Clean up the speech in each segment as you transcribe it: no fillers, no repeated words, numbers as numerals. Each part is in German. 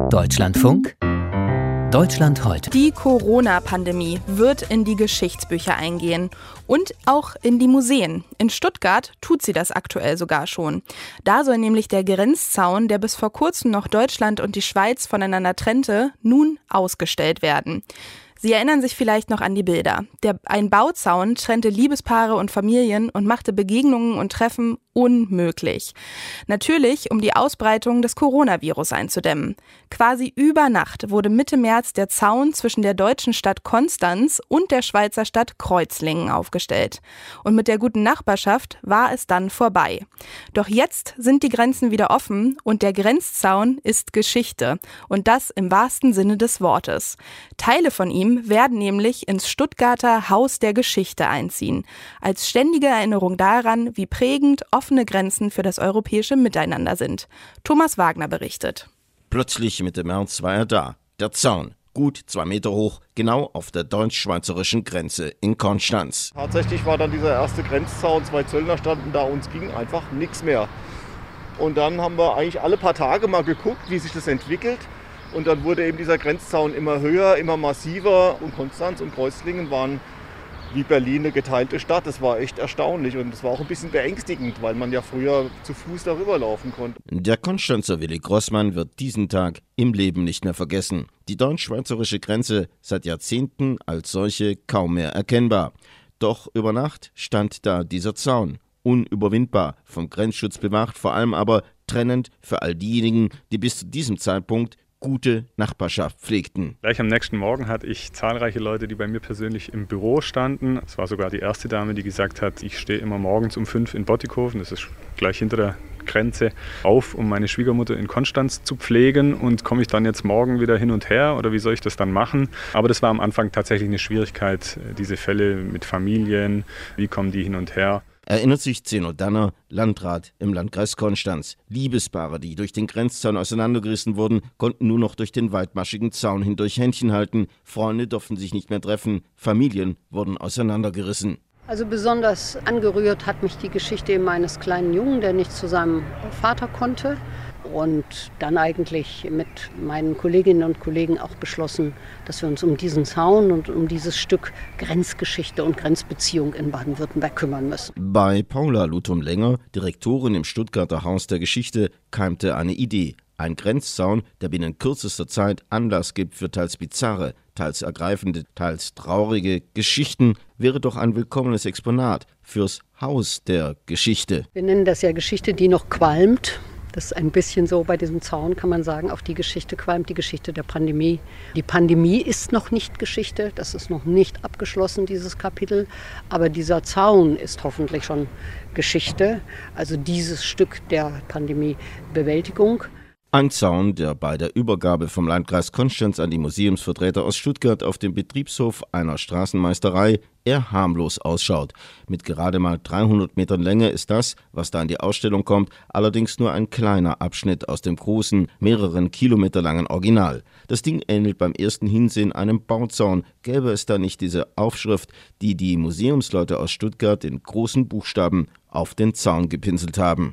Deutschlandfunk Deutschland heute. Die Corona-Pandemie wird in die Geschichtsbücher eingehen und auch in die Museen. In Stuttgart tut sie das aktuell sogar schon. Da soll nämlich der Grenzzaun, der bis vor kurzem noch Deutschland und die Schweiz voneinander trennte, nun ausgestellt werden. Sie erinnern sich vielleicht noch an die Bilder. Ein Bauzaun trennte Liebespaare und Familien und machte Begegnungen und Treffen unmöglich. Natürlich, um die Ausbreitung des Coronavirus einzudämmen. Quasi über Nacht wurde Mitte März der Zaun zwischen der deutschen Stadt Konstanz und der Schweizer Stadt Kreuzlingen aufgestellt. Und mit der guten Nachbarschaft war es dann vorbei. Doch jetzt sind die Grenzen wieder offen und der Grenzzaun ist Geschichte. Und das im wahrsten Sinne des Wortes. Teile von ihm werden nämlich ins Stuttgarter Haus der Geschichte einziehen. Als ständige Erinnerung daran, wie prägend offene Grenzen für das europäische Miteinander sind. Thomas Wagner berichtet. Plötzlich Mitte März war er da. Der Zaun, gut 2 Meter hoch, genau auf der deutsch-schweizerischen Grenze in Konstanz. Tatsächlich war dann dieser erste Grenzzaun, 2 Zöllner standen da, uns ging einfach nichts mehr. Und dann haben wir eigentlich alle paar Tage mal geguckt, wie sich das entwickelt. Und dann wurde eben dieser Grenzzaun immer höher, immer massiver. Und Konstanz und Kreuzlingen waren wie Berlin eine geteilte Stadt. Das war echt erstaunlich und es war auch ein bisschen beängstigend, weil man ja früher zu Fuß darüber laufen konnte. Der Konstanzer Willi Grossmann wird diesen Tag im Leben nicht mehr vergessen. Die deutsch-schweizerische Grenze seit Jahrzehnten als solche kaum mehr erkennbar. Doch über Nacht stand da dieser Zaun. Unüberwindbar, vom Grenzschutz bewacht, vor allem aber trennend für all diejenigen, die bis zu diesem Zeitpunkt gute Nachbarschaft pflegten. Gleich am nächsten Morgen hatte ich zahlreiche Leute, die bei mir persönlich im Büro standen. Es war sogar die erste Dame, die gesagt hat, ich stehe immer morgens um 5 in Bottighofen, das ist gleich hinter der Grenze, auf, um meine Schwiegermutter in Konstanz zu pflegen. Und komme ich dann jetzt morgen wieder hin und her oder wie soll ich das dann machen? Aber das war am Anfang tatsächlich eine Schwierigkeit, diese Fälle mit Familien, wie kommen die hin und her? Erinnert sich Zeno Danner, Landrat im Landkreis Konstanz. Liebespaare, die durch den Grenzzaun auseinandergerissen wurden, konnten nur noch durch den weitmaschigen Zaun hindurch Händchen halten. Freunde durften sich nicht mehr treffen. Familien wurden auseinandergerissen. Also besonders angerührt hat mich die Geschichte meines kleinen Jungen, der nicht zu seinem Vater konnte. Und dann eigentlich mit meinen Kolleginnen und Kollegen auch beschlossen, dass wir uns um diesen Zaun und um dieses Stück Grenzgeschichte und Grenzbeziehung in Baden-Württemberg kümmern müssen. Bei Paula Luthum-Lenger, Direktorin im Stuttgarter Haus der Geschichte, keimte eine Idee. Ein Grenzzaun, der binnen kürzester Zeit Anlass gibt für teils bizarre, teils ergreifende, teils traurige Geschichten, wäre doch ein willkommenes Exponat fürs Haus der Geschichte. Wir nennen das ja Geschichte, die noch qualmt. Das ist ein bisschen so, bei diesem Zaun kann man sagen, auch die Geschichte qualmt, die Geschichte der Pandemie. Die Pandemie ist noch nicht Geschichte, das ist noch nicht abgeschlossen, dieses Kapitel. Aber dieser Zaun ist hoffentlich schon Geschichte, also dieses Stück der Pandemiebewältigung. Ein Zaun, der bei der Übergabe vom Landkreis Konstanz an die Museumsvertreter aus Stuttgart auf dem Betriebshof einer Straßenmeisterei eher harmlos ausschaut. Mit gerade mal 300 Metern Länge ist das, was da in die Ausstellung kommt, allerdings nur ein kleiner Abschnitt aus dem großen, mehreren Kilometer langen Original. Das Ding ähnelt beim ersten Hinsehen einem Bauzaun. Gäbe es da nicht diese Aufschrift, die die Museumsleute aus Stuttgart in großen Buchstaben auf den Zaun gepinselt haben.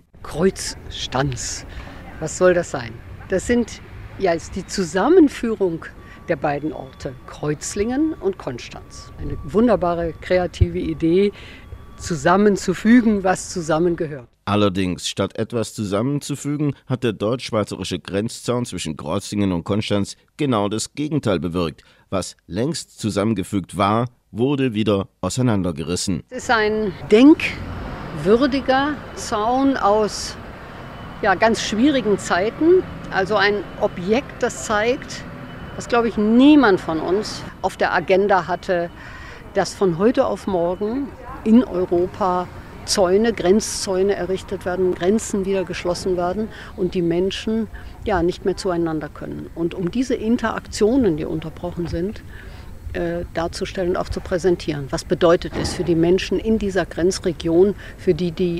Kreuzstanz. Was soll das sein? Das ist die Zusammenführung der beiden Orte, Kreuzlingen und Konstanz. Eine wunderbare kreative Idee, zusammenzufügen, was zusammengehört. Allerdings, statt etwas zusammenzufügen, hat der deutsch-schweizerische Grenzzaun zwischen Kreuzlingen und Konstanz genau das Gegenteil bewirkt. Was längst zusammengefügt war, wurde wieder auseinandergerissen. Es ist ein denkwürdiger Zaun aus ganz schwierigen Zeiten, also ein Objekt, das zeigt, was, glaube ich, niemand von uns auf der Agenda hatte, dass von heute auf morgen in Europa Grenzzäune errichtet werden, Grenzen wieder geschlossen werden und die Menschen nicht mehr zueinander können. Und um diese Interaktionen, die unterbrochen sind, darzustellen und auch zu präsentieren. Was bedeutet es für die Menschen in dieser Grenzregion, für die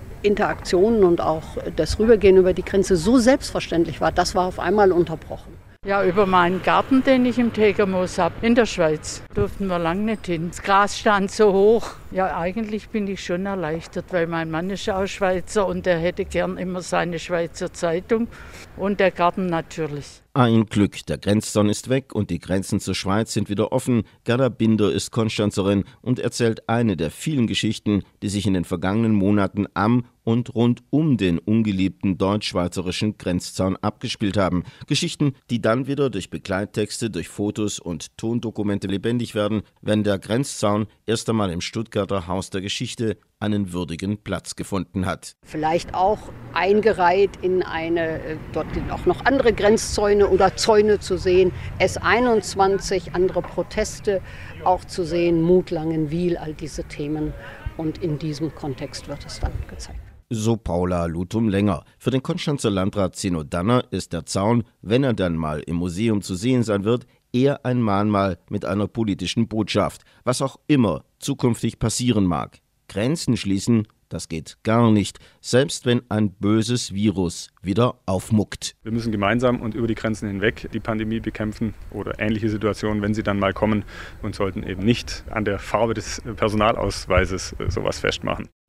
Interaktionen und auch das Rübergehen über die Grenze so selbstverständlich war, das war auf einmal unterbrochen. Ja, über meinen Garten, den ich im Tägermoos habe, in der Schweiz. Durften wir lange nicht hin. Das Gras stand so hoch. Ja, eigentlich bin ich schon erleichtert, weil mein Mann ist auch Schweizer und er hätte gern immer seine Schweizer Zeitung und der Garten natürlich. Ein Glück, der Grenzzaun ist weg und die Grenzen zur Schweiz sind wieder offen. Gerda Binder ist Konstanzerin und erzählt eine der vielen Geschichten, die sich in den vergangenen Monaten am und rund um den ungeliebten deutsch-schweizerischen Grenzzaun abgespielt haben. Geschichten, die dann wieder durch Begleittexte, durch Fotos und Tondokumente lebendig werden, wenn der Grenzzaun erst einmal im Stuttgarter Haus der Geschichte einen würdigen Platz gefunden hat. Vielleicht auch eingereiht in dort sind auch noch andere Grenzzäune oder Zäune zu sehen, S21, andere Proteste auch zu sehen, Mut, Langenwil, all diese Themen. Und in diesem Kontext wird es dann gezeigt. So Paula Lutum-Länger. Für den Konstanzer Landrat Zeno Danner ist der Zaun, wenn er dann mal im Museum zu sehen sein wird, eher ein Mahnmal mit einer politischen Botschaft, was auch immer zukünftig passieren mag. Grenzen schließen, das geht gar nicht, selbst wenn ein böses Virus wieder aufmuckt. Wir müssen gemeinsam und über die Grenzen hinweg die Pandemie bekämpfen oder ähnliche Situationen, wenn sie dann mal kommen, und sollten eben nicht an der Farbe des Personalausweises sowas festmachen.